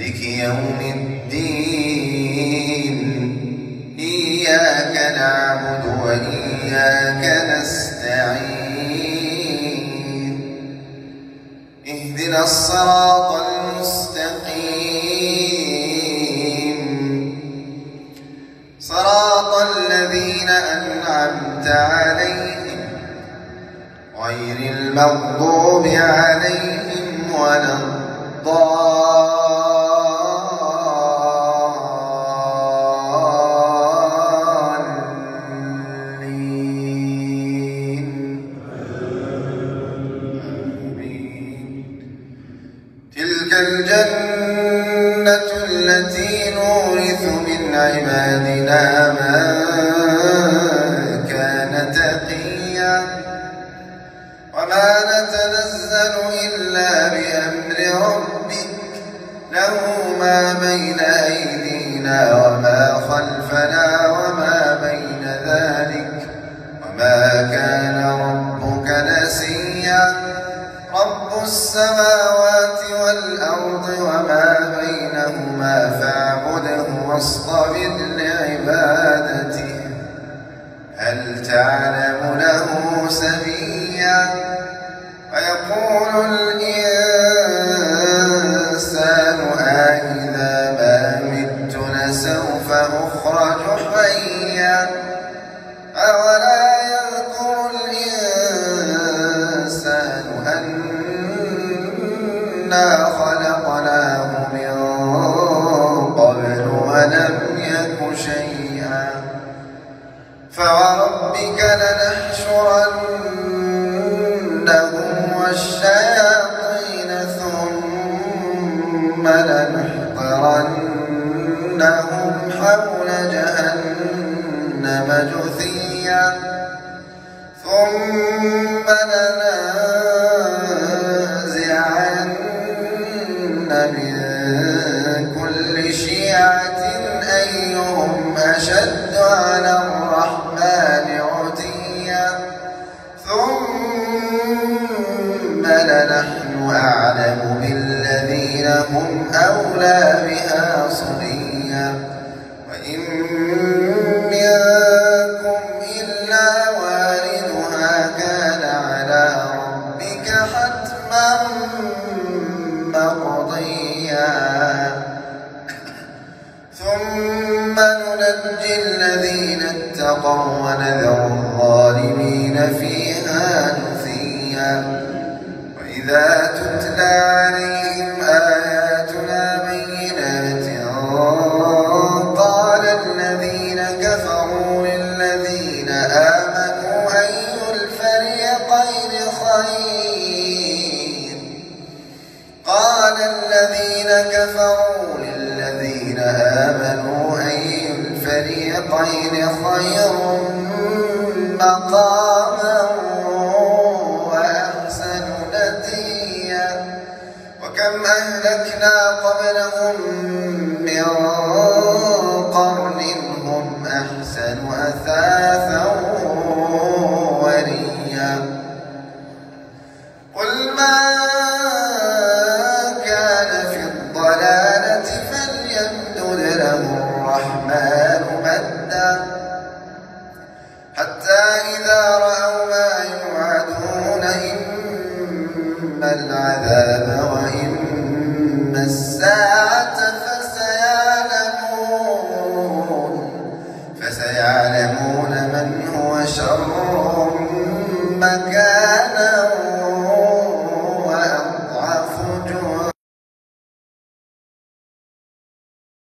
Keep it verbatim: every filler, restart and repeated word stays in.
مالك يوم الدين إياك نعبد وإياك نستعين اهدنا الصراط المستقيم صراط الذين أنعمت عليهم غير المغضوب عليهم ولا الضالين. تلك الجنة التي نورث من عبادنا من كان تقيا وما نتنزل إلا بأمر ربك له ما بين أيدينا وما خلفنا وما بين ذلك وما كان ربك نسيا رب السماوات والأرض وما بينهما فاعبده واصطبر لعبادته هل تعلم له سميا ويقول الإنسان أإذا ما مت لسوف أخرج حيا أولا يذكر الإنسان أنا خلقناه من قبل ولم يك شيئا فوربك لنحشرنهم والشياطين ثم لنحضرنهم حول جهنم جثيا ثم لننزعن من كل شيعة أيهم أشد على الرحمن عتيا ثم لنحن أعلم بالذين هم أولى بها صليا وإن منكم إلا واردها كان على ربك حتما مقضيا ثم ننجي الذين اتقوا ونذر الظالمين فيها جثيا وإذا تتلى عليهم آياتنا بينات قال الذين كفروا للذين آمنوا أي الفريقين خير قال الذين كفروا للذين آمنوا أي الفريقين خير مقاما وأحسن نديا وكم أهلكنا قبلهم من قرن هم أحسن أثاثا وريا قل ما كان في الضلالة فليمدد له الرحمن مدا حتى إذا رأوا ما يوعدون إما العذاب وإما الساعة فسيعلمون فسيعلمون من هو شر مكانا